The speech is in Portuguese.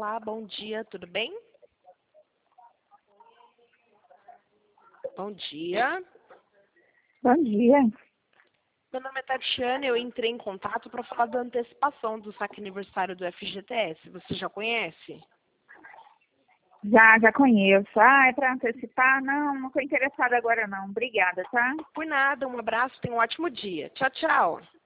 Olá, bom dia, tudo bem? Bom dia. Bom dia. Meu nome é Tatiana, eu entrei em contato para falar da antecipação do saque aniversário do FGTS. Você já conhece? Já conheço. É para antecipar? Não estou interessada agora não. Obrigada, tá? Por nada, um abraço, tenha um ótimo dia. Tchau, tchau.